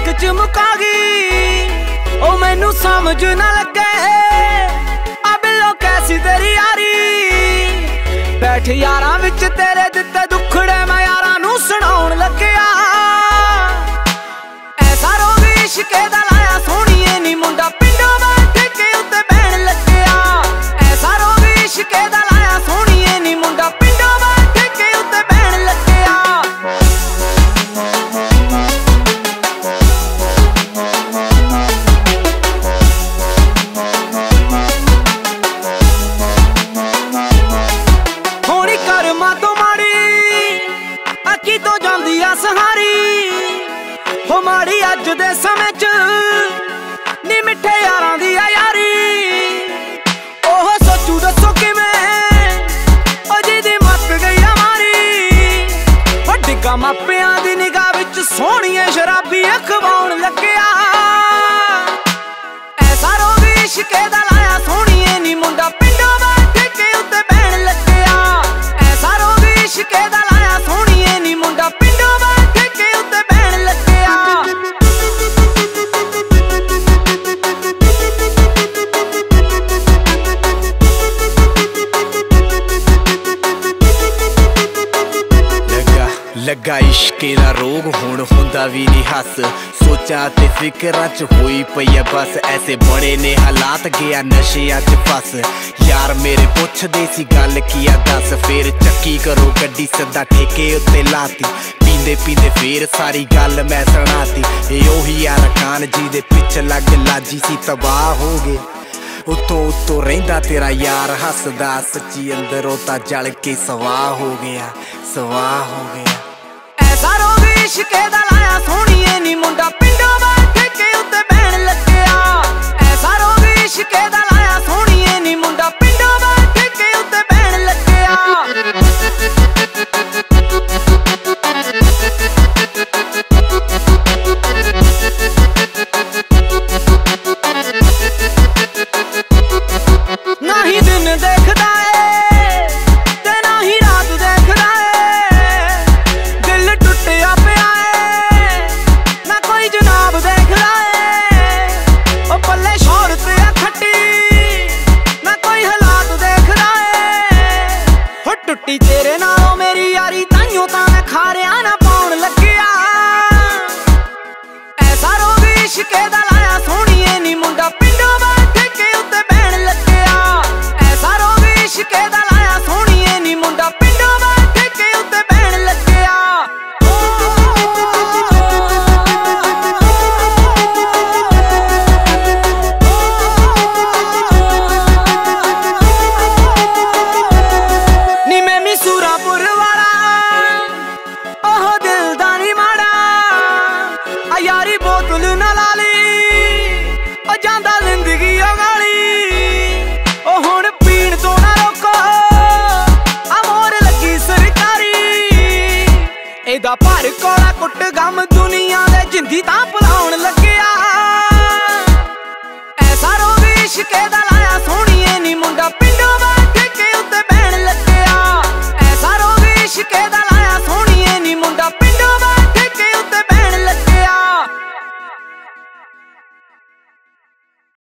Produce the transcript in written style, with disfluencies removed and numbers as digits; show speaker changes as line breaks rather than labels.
एक च मुका गई ओ मैनू समझ ना लगे बिलो कैसी तेरी यारी। बैठ यारां विच तेरे दिते दुखड़े मैं यारां नू सुणाउण लग्या। ऐसा रोग इश्के दा लाया सोहणीए नी मुंडा पिंडों बैठ के उत्ते बहन लग्या। ऐसा रोग इश्के दा लाया सोहणीए नी मुंडा पिंडों बैठ के उत्ते बहन लग्या। होनी कर्मां तो माड़ी अकी तो जांदी आ सहारी हो माड़ी अज दे समय च नी मिठे यारां दी आ यारी। ओह सोचू दसो किवें ओ जिहदी मत गई आ मारी ओ डिग्गा मापियां दी निगाह विच सोहणीए शराबी अखवाउण लग्या। ऐसा रोग इश्के दा लाया सोहणीए नी मुंडा पिंडों बैठ के उत्ते बहन लग्या। ऐसा रोग इश्के दा लाया सोहणीए नी मुंडा पिंडों बैठ के उत्ते बहन लग्या।
लगा इश्के दा रोग हुण हुंदा वी नी हस। सोचा ते फिकरां च होई पई है बस। ऐसे बड़े ने हालात गया नशियां च फस। यार मेरे पुछदे सी गल किया दस। फिर चक्की करो गड्डी सिद्धा ठेके उत्ते लाती। पींदे पींदे फिर सारी गल मैं सुणाती। ओही यार कान जी दे पिछ लग लाजी सी तबाह हो गए। उत्तों रहिंदा तेरा यार हसदा सच्ची अंदरों तां जल के सवाह हो गया, सवाह हो गया।
ऐसा रोग इश्के दा लाया सोहणीए नी मुंडा पिंडों बैठ के उत्ते बहन लग्या। ऐसा रोग इश्के दा लाया सोहणीए नी मुंडा पिंडों बैठ के उत्ते बहन लग्या। ना ही दिन देखदा है ते ना ही रात देखदा है। दिल टुटिया पिया है ना कोई जनाब देखदा है। ओ पल्ले शौहरत आ खट्टी ना कोई हालात देखदा है। हो टुट्टी तेरे नालों मेरी यारी ताइयों तां मैं खारिया ना पाउण लग्या। ऐसा रोग इश्के दा